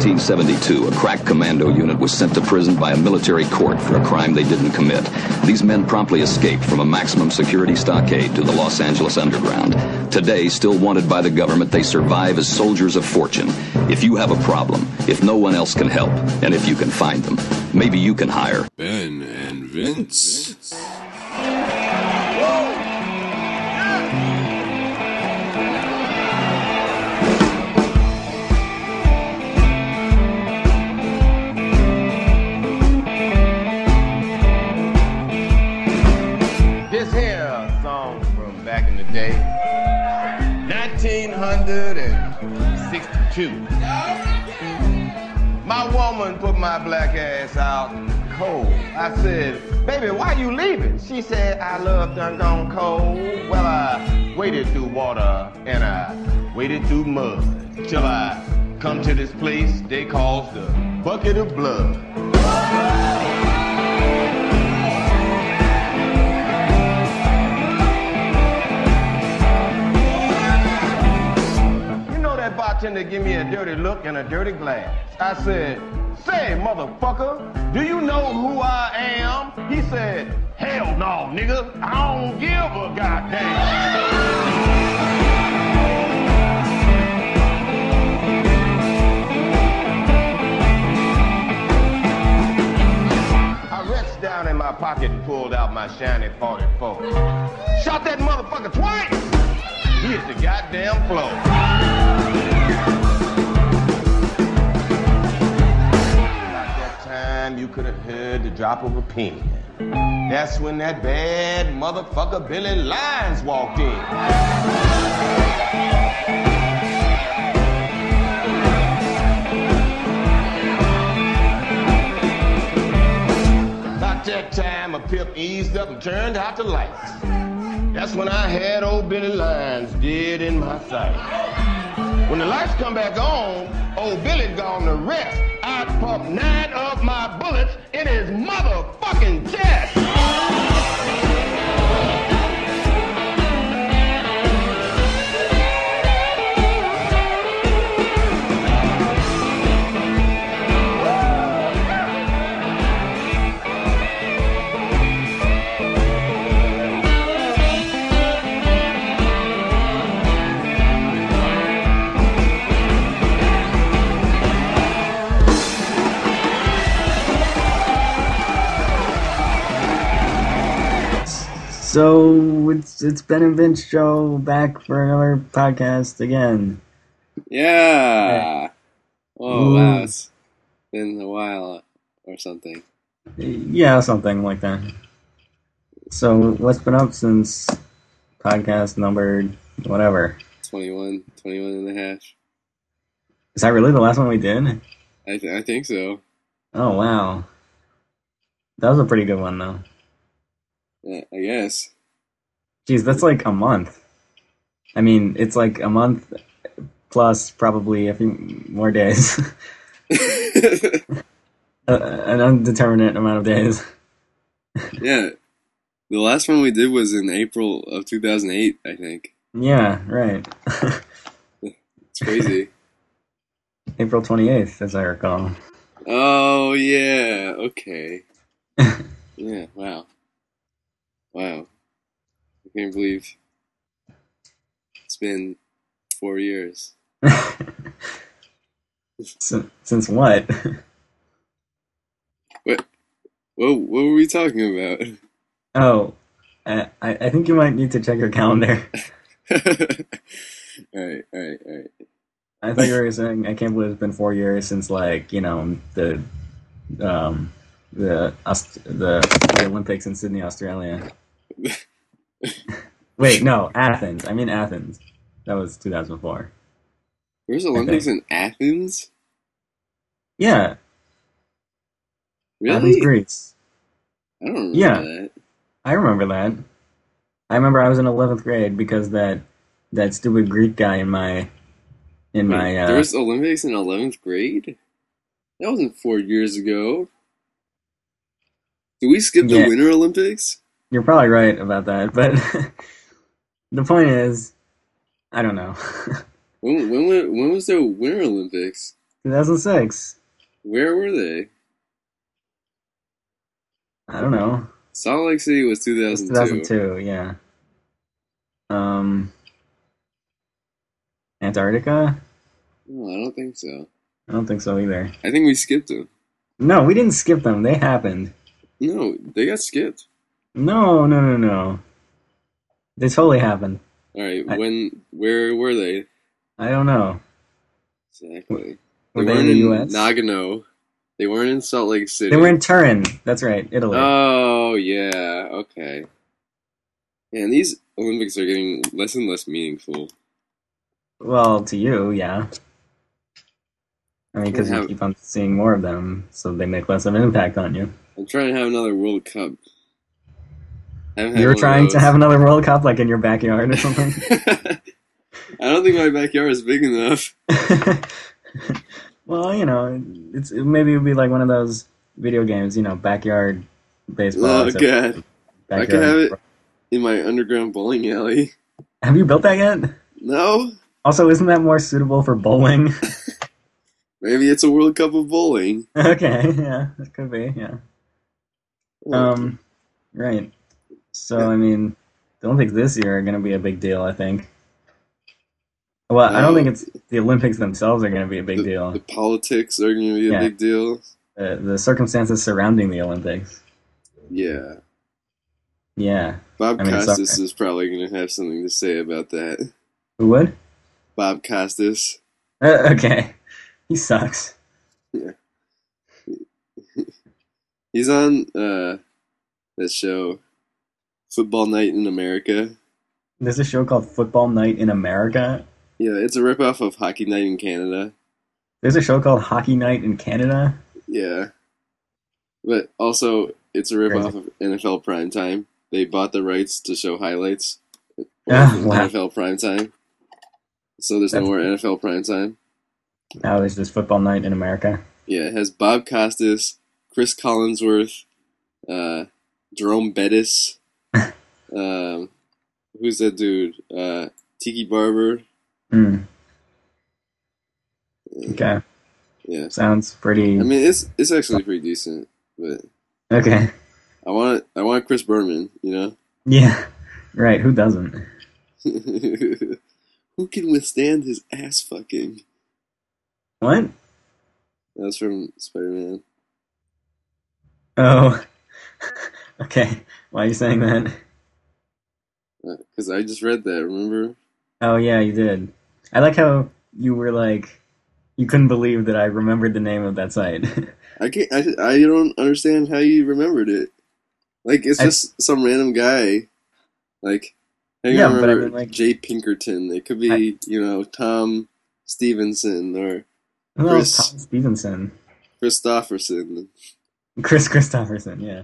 1972, a crack commando unit was sent to prison by a military court for a crime they didn't commit. These men promptly escaped from a maximum security stockade to the Los Angeles underground. Today, still wanted by the government, they survive as soldiers of fortune. If you have a problem, if no one else can help, and if you can find them, maybe you can hire Ben and Vince. This here song from back in the day, 1962. My woman put my black ass out cold. I said, baby, why you leaving? She said, I love done gone cold. Well, I waded through water and I waded through mud till I come to this place they calls the Bucket of Blood. That bartender give me a dirty look and a dirty glass. I said, say, motherfucker, do you know who I am? He said, hell no, nigga, I don't give a goddamn. I reached down in my pocket and pulled out my shiny 44. Shot that motherfucker twice. He hit the goddamn floor. You could have heard the drop of a pin. That's when that bad motherfucker Billy Lyons walked in. About that time, a pimp eased up and turned out the lights. That's when I had old Billy Lyons dead in my sight. When the lights come back on, old Billy gone to rest. I pumped 9 of my bullets in his motherfucking chest. So it's Ben and Vince show back for another podcast again. Yeah. Oh wow, it's been a while or something. Yeah, something like that. So what's been up since podcast number whatever? 21 and a half. Is that really the last one we did? I think so. Oh wow, that was a pretty good one though. Yeah, I guess. Jeez, that's like a month. I mean, it's like a month plus probably a few more days. An undeterminate amount of days. Yeah. The last one we did was in April of 2008, I think. Yeah, right. It's crazy. April 28th, as I recall. Oh, yeah. Okay. Yeah, wow. Wow. I can't believe it's been 4 years. Since what? What were we talking about? Oh, I think you might need to check your calendar. All right. I thought you were saying I can't believe it's been 4 years since, like, you know, the Olympics in Sydney, Australia. Wait, no, Athens. I mean Athens. That was 2004. There's Olympics in Athens? Yeah. Really? Athens, Greece. I don't remember that. I remember that. I remember I was in 11th grade because that stupid Greek guy in my there was Olympics in 11th grade? That wasn't 4 years ago. Did we skip the Winter Olympics? You're probably right about that, but the point is, I don't know. When was the Winter Olympics? 2006. Where were they? I don't know. Salt Lake City was 2002. 2002, yeah. Antarctica? No, I don't think so. I don't think so either. I think we skipped them. No, we didn't skip them. They happened. No, they got skipped. No. They totally happened. All right, where were they? I don't know. Exactly. Were they in the U.S.? Nagano. They weren't in Salt Lake City. They were in Turin. That's right, Italy. Oh, yeah. Okay. Man, these Olympics are getting less and less meaningful. Well, to you, yeah. I mean, because you keep on seeing more of them, so they make less of an impact on you. I'm trying to have another World Cup. You're trying to have another World Cup, like in your backyard or something? I don't think my backyard is big enough. Well, maybe it would be like one of those video games, backyard baseball. Oh, God. I could have it in my underground bowling alley. Have you built that yet? No. Also, isn't that more suitable for bowling? Maybe it's a World Cup of bowling. Okay, yeah, it could be, yeah. Right. So, I mean, the Olympics this year are going to be a big deal, I think. Well, I don't think it's the Olympics themselves are going to be a big deal. The politics are going to be a big deal. The circumstances surrounding the Olympics. Yeah. Yeah. Bob Costas is probably going to have something to say about that. Who would? Bob Costas. Okay. He sucks. Yeah. He's on that show, Football Night in America. There's a show called Football Night in America? Yeah, it's a ripoff of Hockey Night in Canada. There's a show called Hockey Night in Canada? Yeah. But also, it's a ripoff of NFL Primetime. They bought the rights to show highlights of NFL Primetime. So there's no more NFL Primetime. Now there's this Football Night in America. Yeah, it has Bob Costas, Chris Collinsworth, Jerome Bettis. Who's that dude? Tiki Barber. Okay. Yeah. Sounds pretty. I mean, it's actually pretty decent, but okay. I want Chris Berman, Yeah. Right. Who doesn't? Who can withstand his ass fucking? What? That's from Spider-Man. Oh. Okay. Why are you saying that? Because I just read that. Remember? Oh yeah, you did. I like how you were like, you couldn't believe that I remembered the name of that site. I don't understand how you remembered it. Like, it's just some random guy. Like, I remember but I mean, like, Jay Pinkerton. It could be, Tom Stevenson or Tom Stevenson. Christopherson. Chris Christopherson, yeah.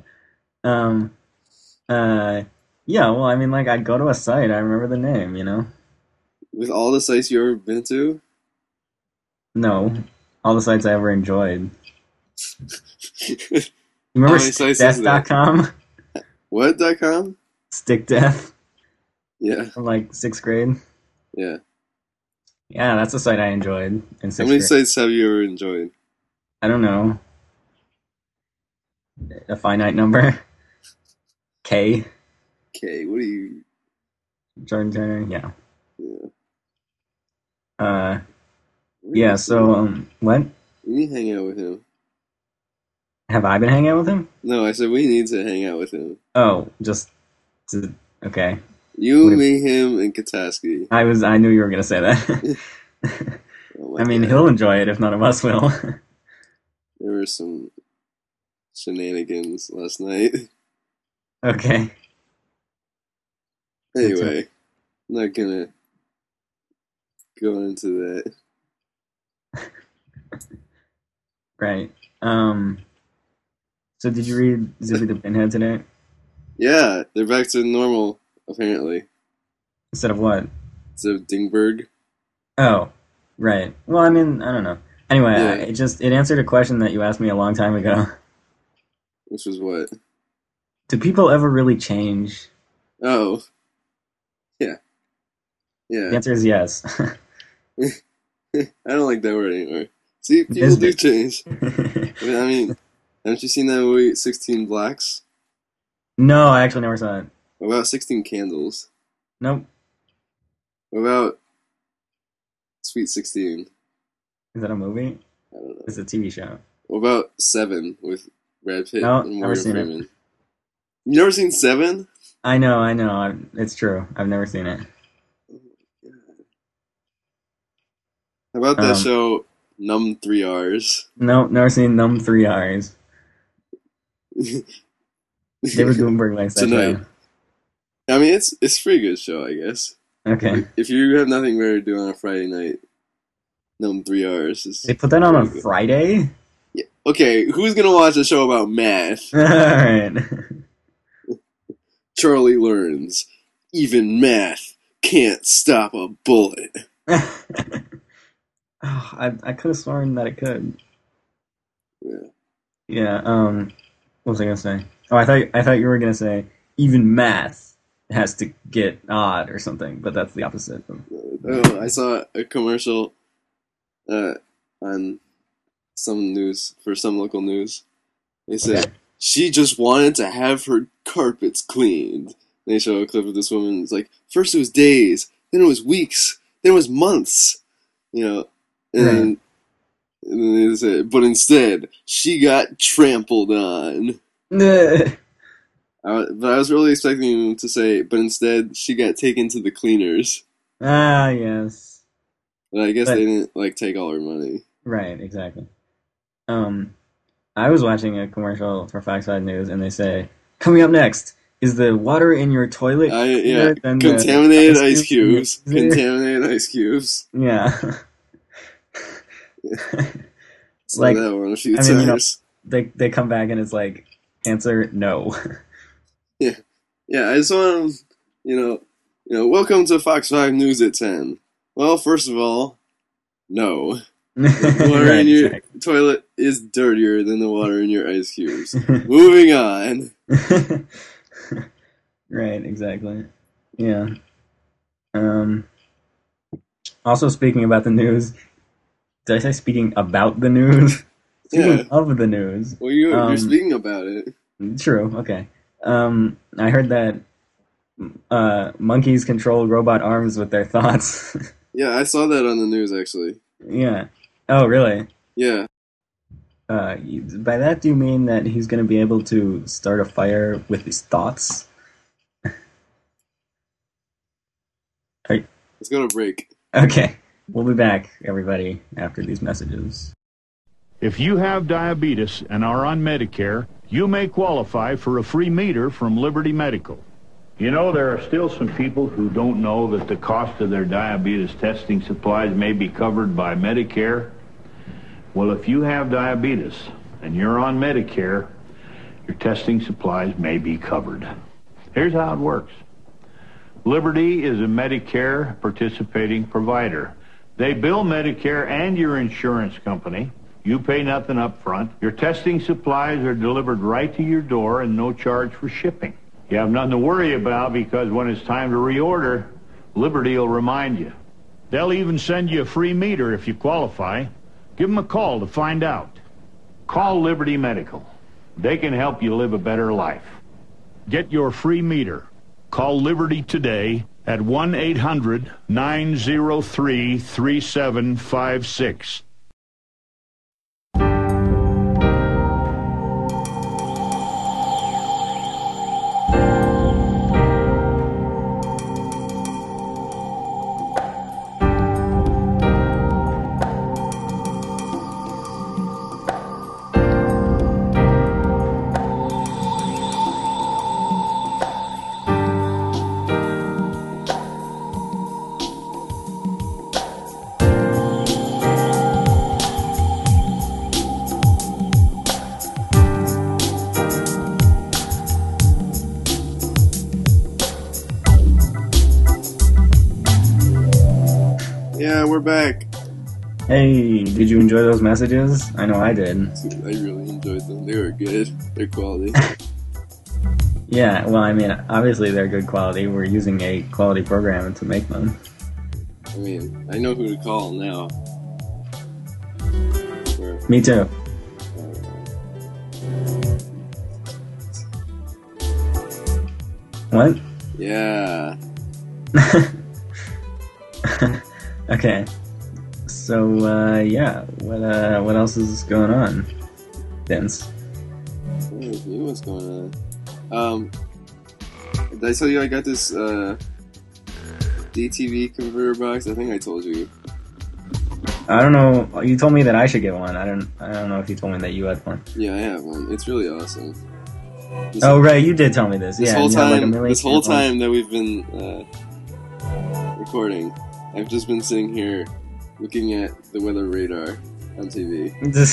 Yeah, well, I mean, like, I'd go to a site, I remember the name, With all the sites you ever been to? No. All the sites I ever enjoyed. You remember StickDeath.com? What.com? StickDeath. Yeah. From, like, 6th grade. Yeah. Yeah, that's a site I enjoyed in 6th grade. How many sites have you ever enjoyed? I don't know. A finite number. K. K, what are you... Jordan Turner, yeah. Yeah, so, what? We need to hang out with him. Have I been hanging out with him? No, I said we need to hang out with him. Oh, okay. You, me, him, and Kataski. I knew you were going to say that. I mean, God. He'll enjoy it if none of us will. There were some shenanigans last night. Okay. Anyway, I'm not gonna go into that. Right. So did you read Zippy the Pinhead today? Yeah, they're back to normal, apparently. Instead of what? Instead of Dingberg. Oh, right. Well, I mean, I don't know. Anyway, yeah. It answered a question that you asked me a long time ago. Which was what? Do people ever really change? Oh. Yeah. Yeah. The answer is yes. I don't like that word anymore. See, people do change. I mean, haven't you seen that movie 16 Blacks? No, I actually never saw it. What about 16 Candles? Nope. What about Sweet 16? Is that a movie? I don't know. It's a TV show. What about Seven with Brad Pitt no, and never Morgan seen Freeman? It. You never seen Seven? I know. It's true. I've never seen it. How about that show, Numb 3 R's? Nope, never seen Numb 3 R's. David Bloomberg likes that show. I mean, it's a pretty good show, I guess. Okay. If you have nothing better to do on a Friday night, Numb 3 R's. They put that on a Friday? Yeah. Okay, who's gonna watch a show about math? Alright. Charlie learns, even math can't stop a bullet. I could have sworn that it could. Yeah. Yeah, what was I gonna say? Oh, I thought you were gonna say, even math has to get odd or something, but that's the opposite. Oh, I saw a commercial on some news, for some local news. They said, she just wanted to have her carpets cleaned. And they show a clip of this woman. It's like, first it was days, then it was weeks, then it was months. You know, and then they said, but instead, she got trampled on. But I was really expecting him to say, but instead, she got taken to the cleaners. Ah, yes. But I guess they didn't, take all her money. Right, exactly. I was watching a commercial for Fox 5 News, and they say, coming up next, is the water in your toilet contaminated ice cubes. Contaminated ice cubes. Yeah. Like, that one a few times. They come back and it's like, answer no. Yeah, I just want to, welcome to Fox 5 News at 10. Well, first of all, no. The water in your toilet is dirtier than the water in your ice cubes. Moving on. Right, exactly. Yeah. Also, speaking about the news, did I say speaking about the news? Speaking of the news. Well, you're speaking about it. True, okay. I heard that monkeys control robot arms with their thoughts. Yeah, I saw that on the news, actually. Yeah. Oh, really? Yeah. By that, do you mean that he's going to be able to start a fire with his thoughts? Let's go to break. Okay. We'll be back, everybody, after these messages. If you have diabetes and are on Medicare, you may qualify for a free meter from Liberty Medical. You know, there are still some people who don't know that the cost of their diabetes testing supplies may be covered by Medicare. Well, if you have diabetes and you're on Medicare, your testing supplies may be covered. Here's how it works. Liberty is a Medicare participating provider. They bill Medicare and your insurance company. You pay nothing up front. Your testing supplies are delivered right to your door and no charge for shipping. You have nothing to worry about because when it's time to reorder, Liberty will remind you. They'll even send you a free meter if you qualify. Give them a call to find out. Call Liberty Medical. They can help you live a better life. Get your free meter. Call Liberty today at 1-800-903-3756. Yeah, we're back. Hey, did you enjoy those messages? I know I did. I really enjoyed them. They were good. They're quality. Yeah, well, I mean, obviously they're good quality. We're using a quality program to make them. I mean, I know who to call now. Me too. What? Yeah. Okay. So, yeah. What else is going on, Vince? What's going on? Did I tell you I got this DTV converter box? I think I told you. I don't know. You told me that I should get one. I don't know if you told me that you had one. Yeah, I have one. It's really awesome. Right, you did tell me this. This whole time that we've been recording, I've just been sitting here looking at the weather radar on TV.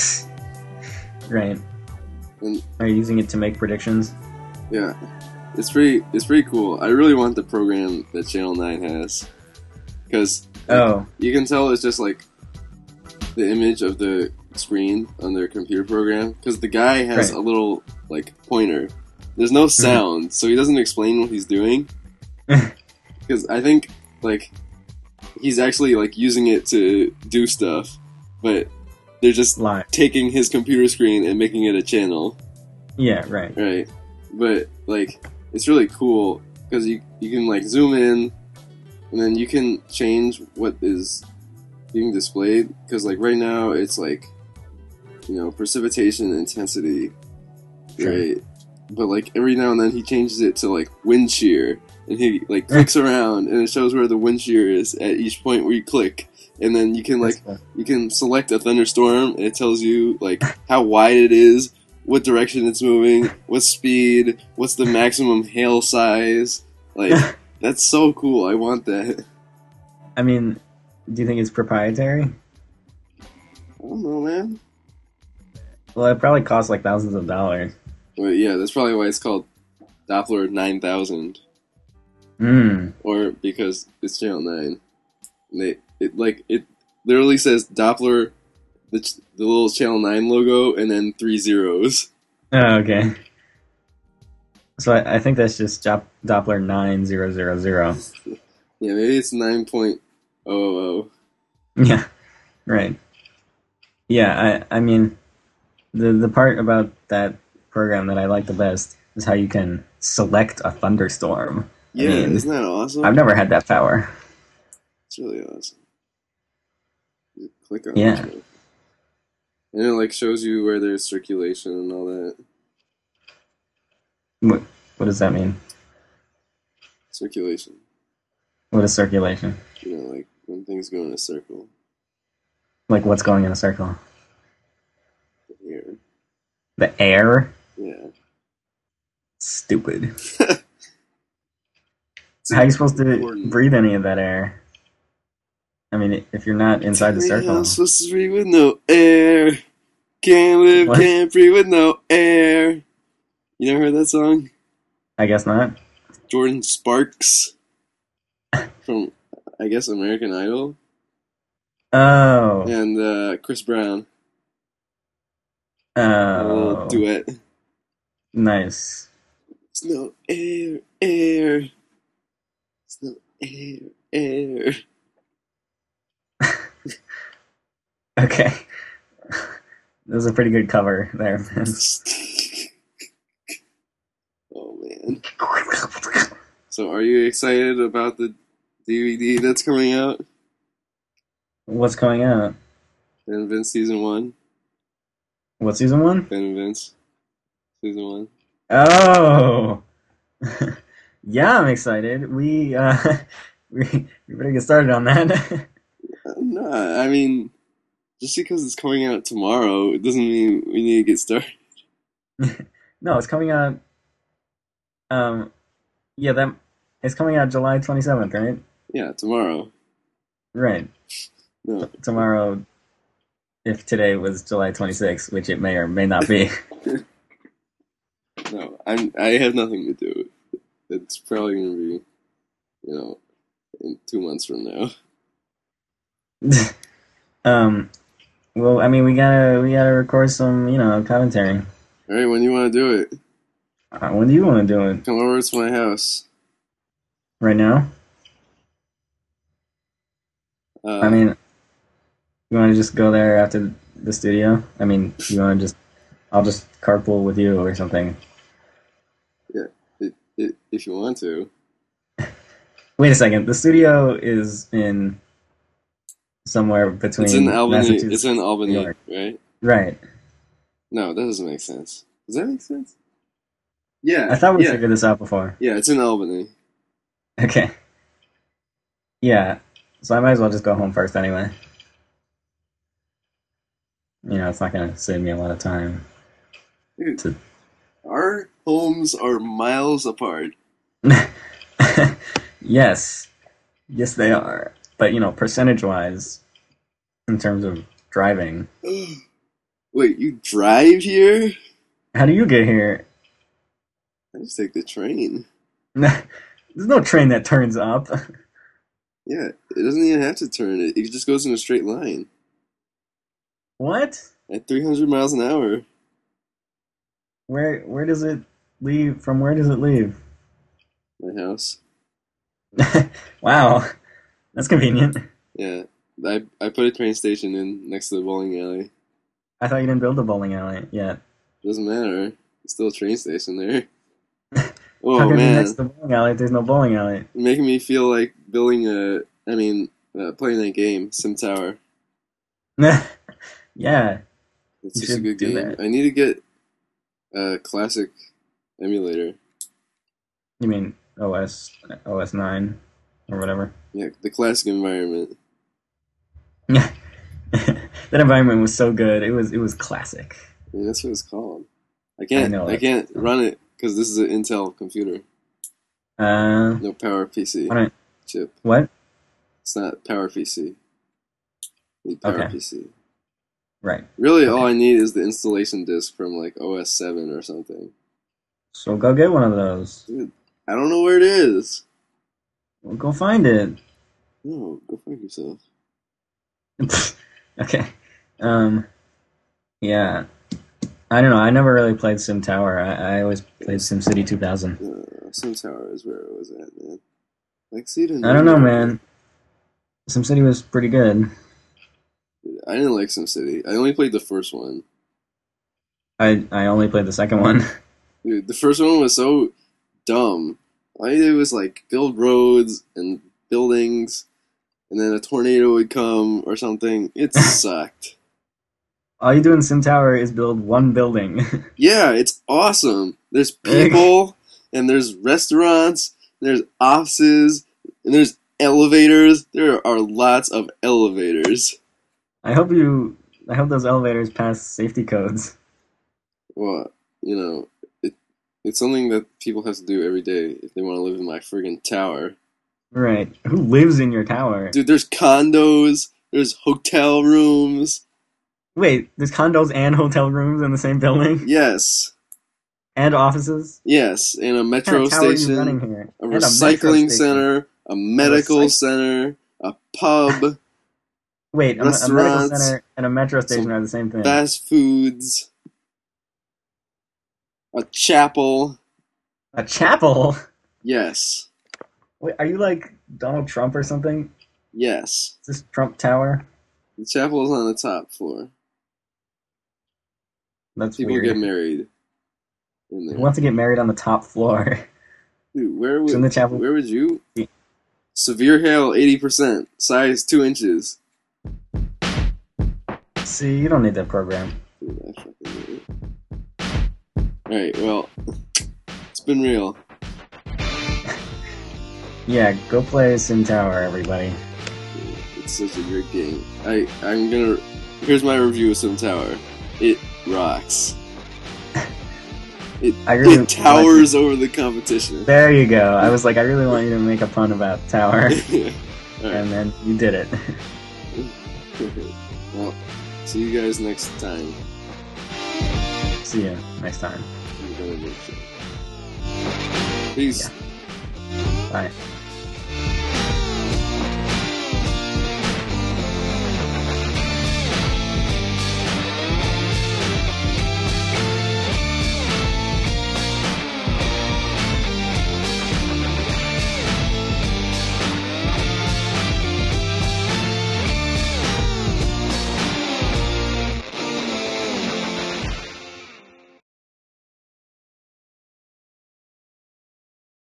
Right. And, are you using it to make predictions? Yeah, it's pretty cool. I really want the program that Channel 9 has, because you can tell it's just like the image of the screen on their computer program, because the guy has a little like pointer. There's no sound, so he doesn't explain what he's doing. Because I think like he's actually like using it to do stuff, but they're just taking his computer screen and making it a channel. Yeah, right. Right. But like it's really cool because you can like zoom in, and then you can change what is being displayed. Because like right now it's like, you know, precipitation intensity, right? But like every now and then he changes it to like wind shear, and he like clicks around and it shows where the wind shear is at each point where you click, and then you can like you can select a thunderstorm and it tells you like how wide it is, what direction it's moving, what speed, what's the maximum hail size. Like that's so cool. I want that. I mean, do you think it's proprietary? I don't know, man. Well, it probably costs like thousands of dollars. Well, yeah, that's probably why it's called Doppler 9000. Or because it's Channel 9. It literally says Doppler, the little Channel 9 logo, and then 3 zeros. Oh, okay. So I think that's just Doppler 9000. Yeah, maybe it's 9.000. Yeah, right. Yeah, I mean, the part about that program that I like the best is how you can select a thunderstorm. Yeah, isn't that awesome? I've never had that power. It's really awesome. You click on it. And it like shows you where there's circulation and all that. What does that mean? Circulation. What is circulation? You know, like when things go in a circle. Like what's going in a circle? The air. The air? Yeah. Stupid. How are you supposed to breathe any of that air? I mean, if you're not inside the circle. I'm supposed to breathe with no air. Can't live, can't breathe with no air. You never heard that song? I guess not. Jordan Sparks from, I guess, American Idol. Oh. And Chris Brown. Oh. A little duet. Nice. It's no air, air. It's no air, air. Okay. That was a pretty good cover there, man. Oh, man. So, are you excited about the DVD that's coming out? What's coming out? Ben and Vince Season 1. What, Season 1? Ben and Vince. Season 1. Oh! Yeah, I'm excited. We better get started on that. No, I mean, just because it's coming out tomorrow, it doesn't mean we need to get started. No, it's coming out. It's coming out July 27th, right? Yeah, tomorrow. Right. No. Tomorrow, if today was July 26th, which it may or may not be. No, I have nothing to do with it. It's probably going to be, in 2 months from now. Well, I mean, we gotta record some, commentary. All right, when do you want to do it? When do you want to do it? Come over to my house. Right now? I mean, you want to just go there after the studio? I mean, you want to I'll just carpool with you or something. Yeah, if you want to. Wait a second. The studio is in somewhere between. It's in Albany. It's in Albany, right? Right. No, that doesn't make sense. Does that make sense? Yeah. I thought we figured this out before. Yeah, it's in Albany. Okay. Yeah. So I might as well just go home first anyway. You know, it's not going to save me a lot of time. Dude, our homes are miles apart. Yes. Yes, they are. But, you know, percentage-wise, in terms of driving. Wait, you drive here? How do you get here? I just take the train. There's no train that turns up. Yeah, it doesn't even have to turn. It just goes in a straight line. What? At 300 miles an hour. Where does it leave? From where does it leave? My house. Wow. That's convenient. Yeah. I put a train station in next to the bowling alley. I thought you didn't build the bowling alley yet. Doesn't matter. There's still a train station there. Oh, how man. Next to the bowling alley if there's no bowling alley? You're making me feel like playing that game, Sim Tower. Yeah. It's just a good game. That. I need to get a classic emulator. You mean OS 9 or whatever? Yeah, the classic environment. That environment was so good. It was classic. I mean, that's what it's called. I can't run it because this is an Intel computer. No Power PC chip. What? It's not Power PC. Need Power PC. Right. Really, all I need is the installation disk from like OS 7 or something. So go get one of those. Dude, I don't know where it is. Well, go find it. No, go find yourself. Okay. Yeah. I don't know. I never really played Sim Tower. I always played SimCity 2000. Sim Tower is where it was at, man. I don't know, man. SimCity was pretty good. I didn't like SimCity. I only played the first one. I only played the second one. Dude, the first one was so dumb. All I did was like build roads and buildings, and then a tornado would come or something. It sucked. All you do in Sim Tower is build one building. Yeah, it's awesome. There's people, and there's restaurants, and there's offices, and there's elevators. There are lots of elevators. I hope those elevators pass safety codes. Well, you know, it's something that people have to do every day if they want to live in my friggin' tower. Right. Who lives in your tower? Dude, there's condos, there's hotel rooms. Wait, there's condos and hotel rooms in the same building? Yes. And offices? Yes, and a metro station, a recycling center, a medical center, a pub. Wait, a medical center and a metro station are the same thing. Fast foods. A chapel. A chapel? Yes. Wait, are you like Donald Trump or something? Yes. Is this Trump Tower? The chapel is on the top floor. That's People weird. get married in there. Who wants to get married on the top floor? Dude, where would you? Yeah. Severe hail, 80%. Size 2 inches. See, you don't need that program. Dude, I fucking need it. Alright, well, it's been real. Yeah, go play Sim Tower, everybody. Dude, it's such a great game. Here's my review of Sim Tower. It rocks. It towers over the competition. There you go. I was like, I really want you to make a pun about Tower. Yeah. Right. And then you did it. Well, see you guys next time. See you next time. Peace. Yeah. Bye.